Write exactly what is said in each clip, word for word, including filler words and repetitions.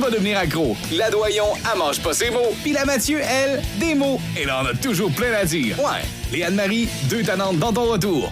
pas devenir accro. La Doyon, elle mange pas ses mots. Puis la Mathieu, elle, des mots. Et là, on a toujours plein à dire. Ouais, les Anne-Marie, deux tannantes dans ton retour.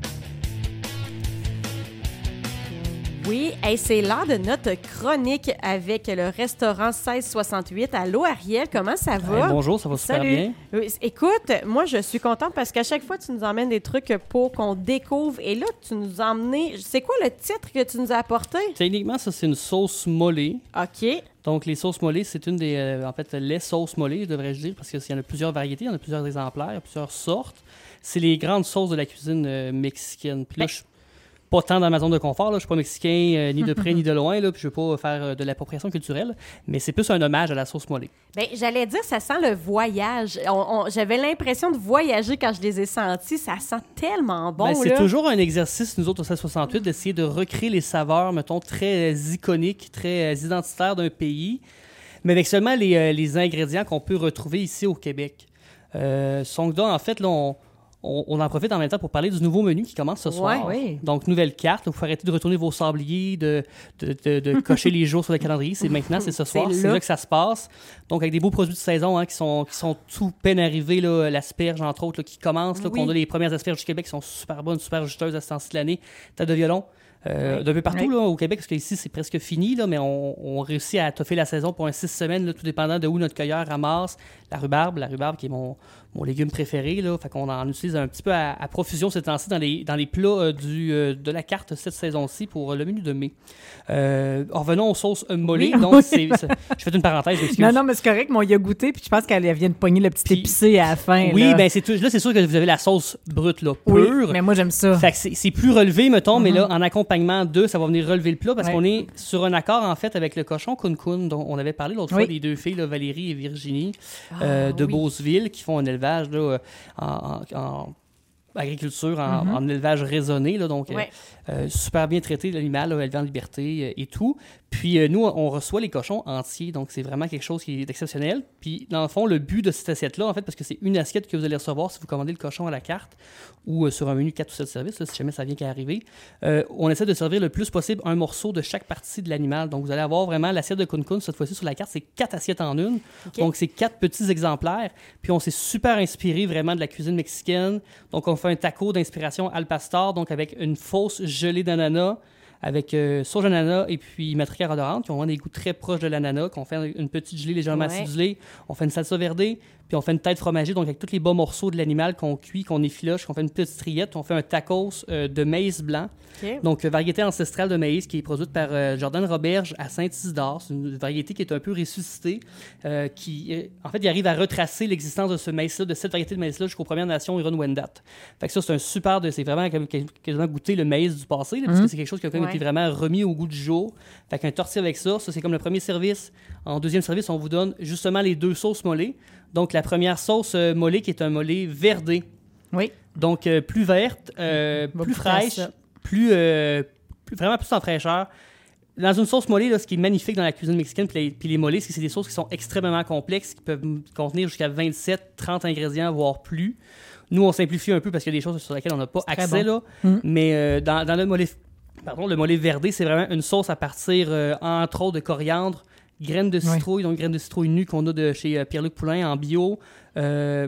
Oui, hey, c'est l'heure de notre chronique avec le restaurant seize soixante-huit. Allô, Ariel, comment ça va? Hey, bonjour, ça va super Salut. bien. Oui, écoute, moi, je suis contente parce qu'à chaque fois, tu nous emmènes des trucs pour qu'on découvre. Et là, tu nous as emmené... C'est quoi le titre que tu nous as apporté? Techniquement, ça, c'est une sauce mollet. OK. Donc, les sauces mollets, c'est une des... Euh, en fait, les sauces mollets, devrais-je dire, parce qu'il y en a plusieurs variétés, il y en a plusieurs exemplaires, il y a plusieurs sortes. C'est les grandes sauces de la cuisine euh, mexicaine. Puis là, Ben, je pas tant dans ma zone de confort, là. Je suis pas mexicain euh, ni de près ni de loin, là, puis je veux pas faire euh, de l'appropriation culturelle, mais c'est plus un hommage à la sauce mollet. Bien, j'allais dire, ça sent le voyage. On, on, j'avais l'impression de voyager quand je les ai sentis. Ça sent tellement bon, Ben, c'est là. toujours un exercice, nous autres, au seize soixante-huit, d'essayer de recréer les saveurs, mettons, très euh, iconiques, très euh, identitaires d'un pays, mais avec seulement les, euh, les ingrédients qu'on peut retrouver ici au Québec. Euh, Songda, en fait, là, on... On, on en profite en même temps pour parler du nouveau menu qui commence ce soir. Ouais, oui. Donc, nouvelle carte. Il faut arrêter de retourner vos sabliers, de, de, de, de cocher les jours sur le calendrier. C'est maintenant, c'est ce soir. C'est C'est là. là que ça se passe. Donc, avec des beaux produits de saison hein, qui, sont, qui sont tout peine arrivés. Là, l'asperge, entre autres, là, qui commence. Là, Oui. qu'on a les premières asperges du Québec qui sont super bonnes, super juteuses à ce temps-ci de l'année. Tête de violon. Euh, Oui. D'un peu partout Oui. là, au Québec, parce qu'ici, c'est presque fini, là, mais on, on réussit à toffer la saison pour un six semaines, là, tout dépendant de où notre cueilleur ramasse la rhubarbe. La rhubarbe qui est mon, mon légume préféré. Là, fait qu'on en utilise un petit peu à, à profusion ces temps-ci dans les, dans les plats euh, du, euh, de la carte cette saison-ci pour euh, le menu de mai. Euh, revenons aux sauces euh, mollets. Oui, Donc, oui. c'est, c'est- je fais une parenthèse, excuse. Non, non, mais c'est correct, mais on y a goûté, puis je pense qu'elle vient de pogner le petit Puis- épicé à la fin. Oui, là. ben c'est tout, là, c'est sûr que vous avez la sauce brute, là, Oui, pure. mais moi, j'aime ça. Fait que c'est, c'est plus relevé, mettons, mais là, en accompagnement de, ça va venir relever le plat parce Ouais. qu'on est sur un accord, en fait, avec le cochon Kun Kun, dont on avait parlé l'autre Oui. fois, les deux filles, là, Valérie et Virginie, euh, de oui. Beauceville, qui font un élevage là, euh, en, en- en agriculture, en, en élevage raisonné, là, donc euh, Ouais. euh, super bien traité l'animal, là, élevé en liberté euh, et tout. Puis euh, nous, on reçoit les cochons entiers, donc c'est vraiment quelque chose qui est exceptionnel. Puis dans le fond, le but de cette assiette-là, en fait, parce que c'est une assiette que vous allez recevoir si vous commandez le cochon à la carte ou euh, sur un menu quatre ou sept services, là, si jamais ça vient qu'à arriver, euh, on essaie de servir le plus possible un morceau de chaque partie de l'animal. Donc vous allez avoir vraiment l'assiette de Kun Kun, cette fois-ci sur la carte, c'est quatre assiettes en une. OK. Donc c'est quatre petits exemplaires. Puis on s'est super inspiré vraiment de la cuisine mexicaine. Donc on fait un taco d'inspiration al pastor, donc avec une fausse gelée d'ananas, avec euh, sauge ananas et puis matrica odorante, qui ont vraiment des goûts très proches de l'ananas, qu'on fait une petite gelée légèrement Ouais. acidulée. On fait une salsa verde, puis on fait une tête fromagée, donc avec tous les bas morceaux de l'animal qu'on cuit, qu'on effiloche, qu'on fait une petite triette. On fait un tacos euh, de maïs blanc, OK. donc euh, variété ancestrale de maïs qui est produite par euh, Jordan Roberge à Saint-Isidore. C'est une variété qui est un peu ressuscitée, euh, qui, euh, en fait, il arrive à retracer l'existence de ce maïs-là, de cette variété de maïs-là jusqu'aux Premières Nations Huron-Wendat. Fait que ça, c'est un super, de, c'est vraiment comme- quasiment goûter le maïs du passé, là, parce que c'est quelque chose qui a quand même Ouais. été vraiment remis au goût du jour. Fait qu'un tortilla avec ça, ça c'est comme le premier service. En deuxième service, on vous donne justement les deux sauces mollets. Donc la première sauce euh, mollet qui est un mollet verdé. Oui. Donc euh, plus verte, euh, On va plus goûter à fraîche, ça. plus, euh, plus- vraiment plus en fraîcheur. Dans une sauce mollet, là, ce qui est magnifique dans la cuisine mexicaine puis les, puis les mollets, c'est que c'est des sauces qui sont extrêmement complexes, qui peuvent contenir jusqu'à vingt-sept, trente ingrédients, voire plus. Nous, on simplifie un peu parce qu'il y a des choses sur lesquelles on n'a pas C'est très accès. bon. Là. Mm. Mais euh, dans, dans le mollet, pardon, le mollet verdé, c'est vraiment une sauce à partir, euh, entre autres, de coriandre, graines de citrouille, donc graines de citrouille nues qu'on a de chez euh, Pierre-Luc Poulain en bio, euh,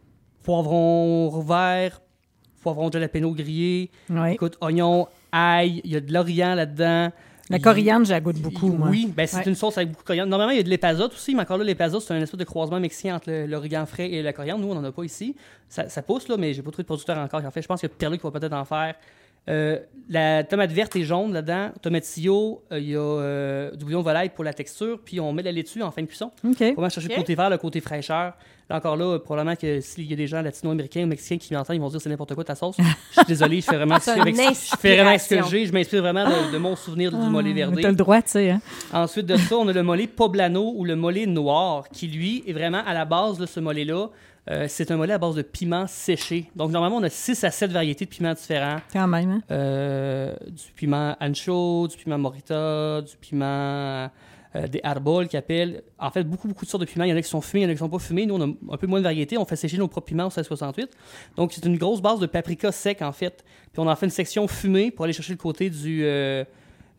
poivron vert, poivron jalapeno grillé, Oui. écoute, oignon, ail, il y a de l'orient là-dedans. La Il- coriandre, j'en goûte beaucoup, moi. Oui, ben c'est Ouais. une sauce avec beaucoup de coriandre. Normalement, il y a de l'épazote aussi, mais encore là, l'épazote, c'est un espèce de croisement mexicain entre le- l'origan frais et la coriandre. Nous, on n'en a pas ici. Ça, ça pousse, là, mais j'ai pas trouvé de producteur encore qui en fait. Je pense que Pierre-Luc va peut-être en faire. Euh, la tomate verte et jaune là-dedans, tomatillo, euh, il y a euh, du bouillon de volaille pour la texture, puis on met de la laitue en fin de cuisson. OK. Vraiment chercher Ok. le côté vert, le côté fraîcheur. Là encore là, euh, probablement que s'il y a des gens latino-américains ou mexicains qui m'entendent, ils vont se dire c'est n'importe quoi ta sauce. Je suis désolé, je fais vraiment, C'est avec, une je fais vraiment ce que inspiration. j'ai. Je m'inspire vraiment de, de mon souvenir du mollet Mais verdé. t'as le droit, tu sais. Hein? Ensuite de ça, on a le mollet poblano ou le mollet noir, qui lui est vraiment à la base de ce mollet-là. Euh, c'est un mollet à base de piment séché. Donc normalement, on a six à sept variétés de piments différents. Quand même, hein? Euh, du piment ancho, du piment morita, du piment euh, des arbol qui appellent. En fait, beaucoup, beaucoup de sortes de piments. Il y en a qui sont fumés, il y en a qui ne sont pas fumés. Nous, on a un peu moins de variété. On fait sécher nos propres piments au seize soixante-huit. Donc, c'est une grosse base de paprika sec, en fait. Puis on en fait une section fumée pour aller chercher le côté du... euh,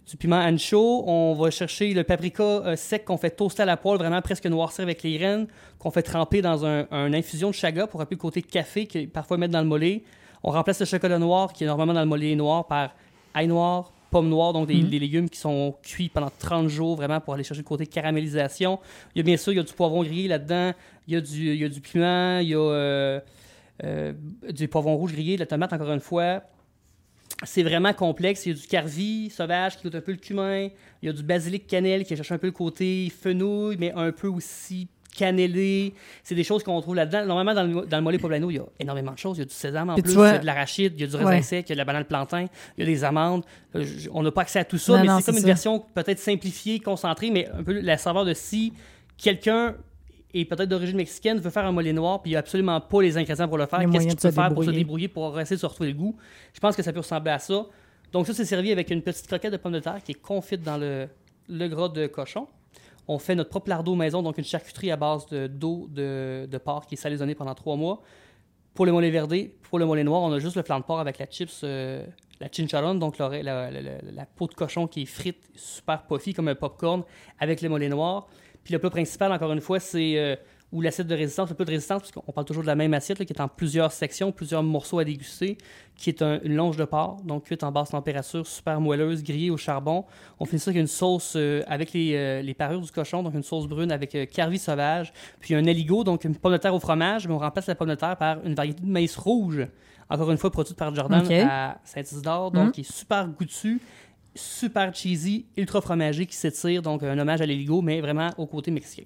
du piment ancho. On va chercher le paprika euh, sec qu'on fait toaster à la poêle, vraiment presque noircir avec les graines, qu'on fait tremper dans un, un infusion de chaga pour rappeler le côté café que parfois mettre dans le mollet. On remplace le chocolat noir qui est normalement dans le mollet noir par ail noir, pomme noire, donc des, mm. des légumes qui sont cuits pendant trente jours vraiment pour aller chercher le côté caramélisation. Il y a bien sûr il y a du poivron grillé là-dedans, il y a du, il y a du piment, il y a euh, euh, du poivron rouge grillé, la tomate encore une fois. C'est vraiment complexe. Il y a du carvi sauvage qui goûte un peu le cumin. Il y a du basilic cannelle qui cherche un peu le côté fenouil, mais un peu aussi cannelé. C'est des choses qu'on trouve là-dedans. Normalement, dans le, dans le mollet poblano, il y a énormément de choses. Il y a du sésame en Puis plus, il y a de l'arachide, il y a du raisin ouais. sec, il y a de la banane plantain, il y a des amandes. On n'a pas accès à tout ça, non, mais non, c'est, c'est comme ça. Une version peut-être simplifiée, concentrée, mais un peu la saveur de si quelqu'un et peut-être d'origine mexicaine, veut faire un mollet noir, puis il n'y a absolument pas les ingrédients pour le faire. Qu'est-ce qu'il peut faire pour se débrouiller, pour essayer de se retrouver le goût? Je pense que ça peut ressembler à ça. Donc ça, c'est servi avec une petite croquette de pommes de terre qui est confite dans le, le gras de cochon. On fait notre propre lardon maison, donc une charcuterie à base de, d'eau de, de porc qui est salaisonnée pendant trois mois. Pour le mollet verdé, pour le mollet noir, on a juste le flanc de porc avec la chips, euh, la chicharron, donc la, la, la, la, la peau de cochon qui est frite, super puffy comme un popcorn, avec le mollet noir. Puis le plat principal, encore une fois, c'est euh, ou l'assiette de résistance, le plat de résistance, parce qu'on parle toujours de la même assiette là, qui est en plusieurs sections, plusieurs morceaux à déguster, qui est un, une longe de porc, donc cuite en basse température, super moelleuse, grillée au charbon. On fait ça avec une sauce euh, avec les, euh, les parures du cochon, donc une sauce brune avec euh, carvi sauvage, puis un aligot, donc une pomme de terre au fromage, mais on remplace la pomme de terre par une variété de maïs rouge, encore une fois produite par Jordan okay. à Saint-Isidore, donc mm. qui est super goûtu, super cheesy, ultra fromagé, qui s'étire, donc un hommage à l'aligot, mais vraiment au côté mexicain.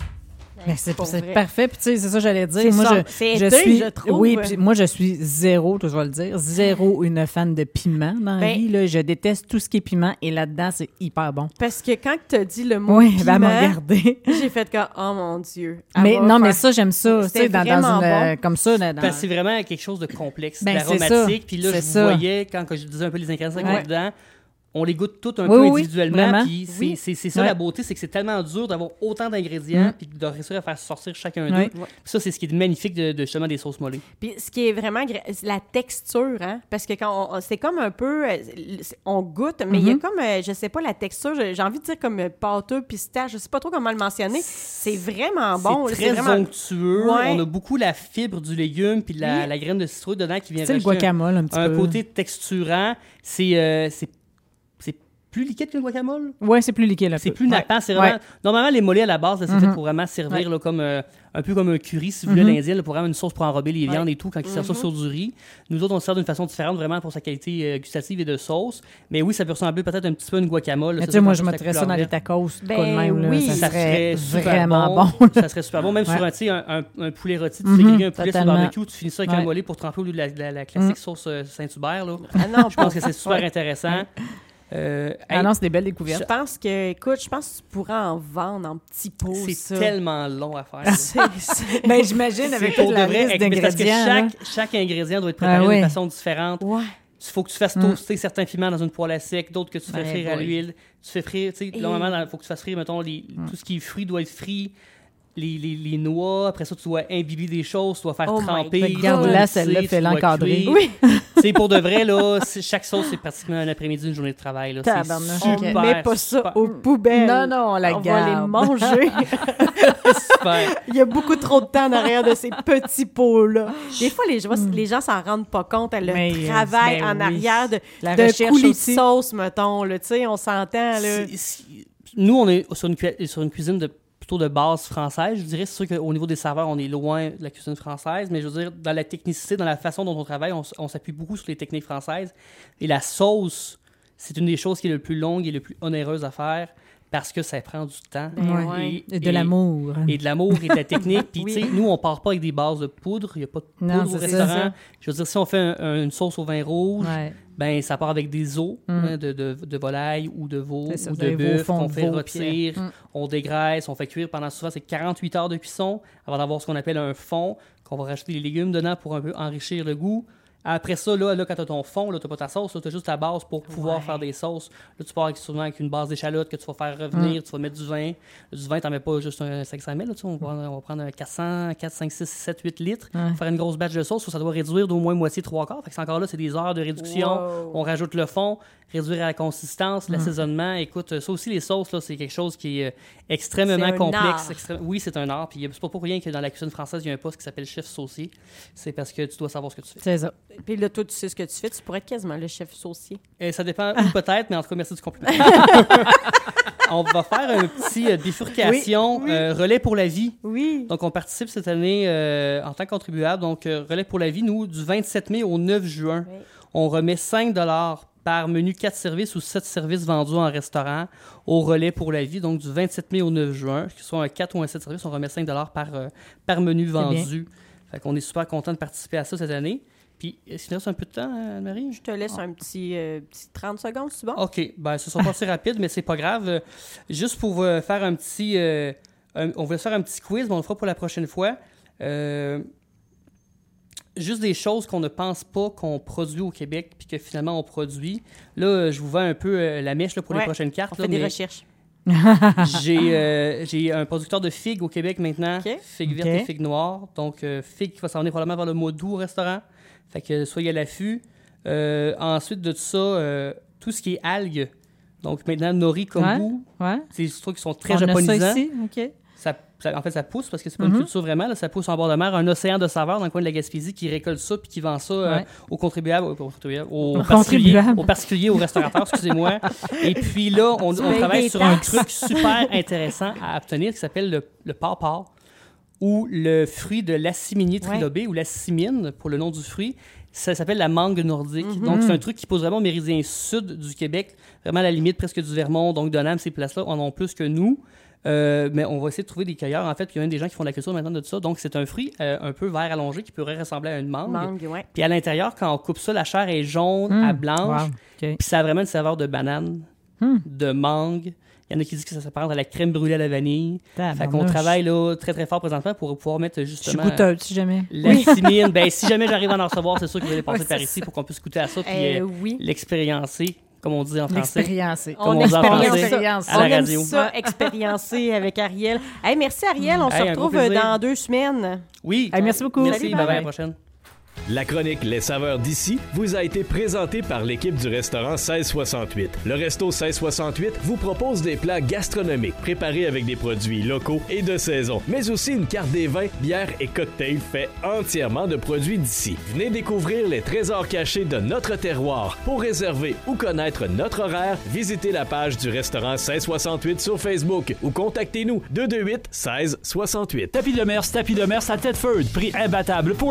Mais c'est, c'est parfait, puis tu sais, c'est ça que j'allais dire. C'est moi, ça. je, c'est je été, suis, je trouve. Oui, puis moi, je suis zéro, je vais le dire, zéro une fan de piment dans la ben, vie. Là. Je déteste tout ce qui est piment, et là-dedans, c'est hyper bon. Parce que quand tu as dit le mot oui, piment, ben, m'a regardé. J'ai fait comme, oh mon Dieu. Mais non, faire... mais ça, j'aime ça, tu sais, dans, dans une, bon. comme ça. Dans... Parce que c'est vraiment quelque chose de complexe, ben, d'aromatique. Puis là, c'est je ça. voyais, quand je disais un peu les ingrédients qu'il y a dedans, on les goûte tous un oui, peu oui, individuellement, puis c'est, oui. c'est, c'est ça ouais. la beauté, c'est que c'est tellement dur d'avoir autant d'ingrédients, mm. puis de réussir à faire sortir chacun ouais. d'eux. Ouais. Ça, c'est ce qui est magnifique de, de justement des sauces mollées. Puis ce qui est vraiment c'est la texture, hein, parce que quand on, c'est comme un peu, on goûte, mais il mm-hmm. y a comme, je sais pas, la texture, j'ai envie de dire comme pâteux, pistache, je sais pas trop comment le mentionner. C'est vraiment bon. C'est très c'est vraiment... onctueux. Ouais. On a beaucoup la fibre du légume, puis la, oui. la graine de citrouille dedans qui vient c'est rajouter le guacamole, un, un, petit un peu. côté texturant. C'est, euh, c'est plus liquide qu'un guacamole? Oui, c'est plus liquide. C'est plus nappant. Ouais. C'est vraiment... Ouais. Normalement, les mollets à la base, là, c'est mm-hmm. fait pour vraiment servir ouais. là, comme, euh, un peu comme un curry, si vous voulez, mm-hmm. l'Indien, là, pour vraiment une sauce pour enrober les viandes ouais. et tout, quand ils mm-hmm. servent ça sur du riz. Nous autres, on se sert d'une façon différente, vraiment pour sa qualité euh, gustative et de sauce. Mais oui, ça peut ressembler peut-être un petit peu à une guacamole. Tu sais, moi, je mettrais ça dans les tacos. Ben, même, oui, là, ça, ça serait vraiment bon. bon. Ça serait super bon. Même ouais. sur un, un, un, un poulet rôti, tu mm-hmm. fais griller un poulet Totalement. sur le barbecue, tu finis ça avec ouais. un mollet pour tremper au lieu de la, la, la classique mm. sauce euh, Saint-Hubert. Là. Ah non, je pense que c'est super intéressant. Euh, ah hey, non, c'est des belles découvertes. Je pense que, écoute, je pense que tu pourrais en vendre en petits pots. C'est ça. tellement long à faire. c'est, c'est... Ben, j'imagine avec toute la liste d'ingrédients. Parce que chaque, chaque ingrédient doit être préparé ah, oui. de façon différente. Ouais. Il faut que tu fasses toaster mm. certains piments dans une poêle à sec, d'autres que tu fais ben, frire boy. à l'huile. Tu fais frire, tu sais, Et... normalement, il faut que tu fasses frire, mettons, les, mm. tout ce qui est fruit doit être frit. Les, les, les noix, après ça, tu dois imbiber des choses, tu dois faire oh tremper. Regarde-la, celle-là, fait l'encadrer. Oui. C'est pour de vrai, là, chaque sauce, c'est pratiquement un après-midi, une journée de travail. Là. C'est super, on met pas ça super. aux poubelles. Non, non, on la on garde. On va les manger. Super. Il y a beaucoup trop de temps en arrière de ces petits pots-là. Des fois, les gens, mm. les gens s'en rendent pas compte. Le mais, travail mais en oui. arrière de, de coulis de sauce, mettons. Là, on s'entend. Là. C'est, c'est... Nous, on est sur une, cu- sur une cuisine de plutôt de base française, je dirais. C'est sûr qu'au niveau des serveurs, on est loin de la cuisine française, mais je veux dire, dans la technicité, dans la façon dont on travaille, on, on s'appuie beaucoup sur les techniques françaises. Et la sauce, c'est une des choses qui est le plus longue et le plus onéreuse à faire parce que ça prend du temps. Ouais. Et, et de et, l'amour. Et de l'amour et de la technique. Puis, oui. tu sais, nous, on part pas avec des bases de poudre. Il n'y a pas de poudre non, au restaurant. Ça. Je veux dire, si on fait un, un, une sauce au vin rouge, ouais. ben ça part avec des os mm. hein, de, de, de volaille ou de veau ou de bœuf qu'on fait rôtir. Mm. On dégraisse, on fait cuire pendant souvent, c'est quarante-huit heures de cuisson avant d'avoir ce qu'on appelle un fond, qu'on va rajouter les légumes dedans pour un peu enrichir le goût. Après ça, là, là quand tu as ton fond, tu n'as pas ta sauce, tu as juste ta base pour pouvoir Ouais. faire des sauces. Là, tu pars avec, souvent avec une base d'échalote que tu vas faire revenir, mm. tu vas mettre du vin. Du vin, tu n'en mets pas juste un cinq cents millilitres. On, va, on va prendre un quatre cents, quatre, cinq, six, sept, huit litres, ouais. faire une grosse batch de sauce. Ça doit réduire d'au moins moitié, trois quarts. Fait que c'est encore là, c'est des heures de réduction. Wow. On rajoute le fond, réduire à la consistance, mm. l'assaisonnement. Écoute, ça aussi, les sauces, là, c'est quelque chose qui est extrêmement c'est complexe. Extré... Oui, c'est un art. Puis c'est pas pour rien que dans la cuisine française, il y a un poste qui s'appelle chef saucier. C'est parce que tu dois savoir ce que tu fais. C'est ça. Puis là, toi, tu sais ce que tu fais. Tu pourrais être quasiment le chef saucier. Et ça dépend, ou peut-être, mais en tout cas, merci du compliment. On va faire un petit euh, bifurcation. Oui, oui. Euh, Relais pour la vie. Oui. Donc, on participe cette année euh, en tant que contribuable. Donc, euh, Relais pour la vie, nous, du vingt-sept mai au neuf juin, oui. on remet cinq dollars par menu quatre services ou sept services vendus en restaurant au Relais pour la vie. Donc, du vingt-sept mai au neuf juin, que ce soit un quatre ou un sept services, on remet cinq dollars par, euh, par menu vendu. Fait qu'on est super content de participer à ça cette année. Puis, est-ce qu'il reste un peu de temps, Anne-Marie? Je te laisse oh. un petit, euh, petit trente secondes, c'est bon? OK. Ben, ce sera pas assez rapide, mais c'est pas grave. Euh, juste pour euh, faire un petit... Euh, un, on va faire un petit quiz, mais on le fera pour la prochaine fois. Euh, juste des choses qu'on ne pense pas qu'on produit au Québec, puis que finalement on produit. Là, je vous vends un peu euh, la mèche là, pour ouais, les prochaines cartes. On fait là, des mais... recherches. j'ai, euh, j'ai un producteur de figues au Québec maintenant. Okay. Figues vertes okay. et figues noires. Donc, euh, figues qui va s'en venir probablement vers le mois d'août au restaurant. Fait que soyez à l'affût. Euh, ensuite de tout ça, euh, tout ce qui est algues. Donc maintenant, nori, kombu, ouais, ouais. c'est des trucs qui sont très on japonisants. A ça ici? Okay. Ça, ça, en fait, ça pousse parce que c'est pas mm-hmm. une culture vraiment. Là, ça pousse en bord de mer. Un océan de saveurs dans le coin de la Gaspésie qui récolte ça puis qui vend ça euh, ouais. aux contribuables, aux, contribuables, aux, aux, particuliers, aux particuliers, aux restaurateurs, excusez-moi. Et puis là, on, on travaille sur un truc super intéressant à obtenir qui s'appelle le, le pawpaw, ou le fruit de l'assiminier trilobé, ouais. ou l'assimine, pour le nom du fruit. Ça s'appelle la mangue nordique. Mm-hmm. Donc, c'est un truc qui pose vraiment au méridien sud du Québec, vraiment à la limite presque du Vermont. Donc, Donham, ces places-là en ont plus que nous. Euh, mais on va essayer de trouver des cueilleurs, en fait. Puis il y a même des gens qui font de la culture maintenant de tout ça. Donc, c'est un fruit euh, un peu vert allongé qui pourrait ressembler à une mangue. mangue ouais. Puis à l'intérieur, quand on coupe ça, la chair est jaune mm. à blanche. Wow. Okay. Puis ça a vraiment une saveur de banane, mm. de mangue. Il y en a qui disent que ça s'apparente à la crème brûlée à la vanille. Ah, fait qu'on travaille là, très très fort présentement pour pouvoir mettre justement... Je suis goûteuse, si jamais. L'assimine. Ben, si jamais j'arrive à en recevoir, c'est sûr que vous allez passer ouais, par ici pour qu'on puisse goûter à ça puis euh, euh, oui. l'expériencer, comme on dit en français. L'expériencer. Comme on, on dit en français ça. à la on radio. aime ça, expériencer avec Ariel. Hey, merci Ariel, on hey, se retrouve dans deux semaines. Oui. Hey, merci beaucoup. Merci, Salut, bye bye, bye. à la prochaine. La chronique Les saveurs d'ici vous a été présentée par l'équipe du restaurant seize soixante-huit. Le resto seize soixante-huit vous propose des plats gastronomiques préparés avec des produits locaux et de saison, mais aussi une carte des vins, bières et cocktails faits entièrement de produits d'ici. Venez découvrir les trésors cachés de notre terroir. Pour réserver ou connaître notre horaire, visitez la page du restaurant seize soixante-huit sur Facebook ou contactez-nous deux deux huit seize soixante-huit. Tapis de Merce, tapis de Merce à Thetford, prix imbattable pour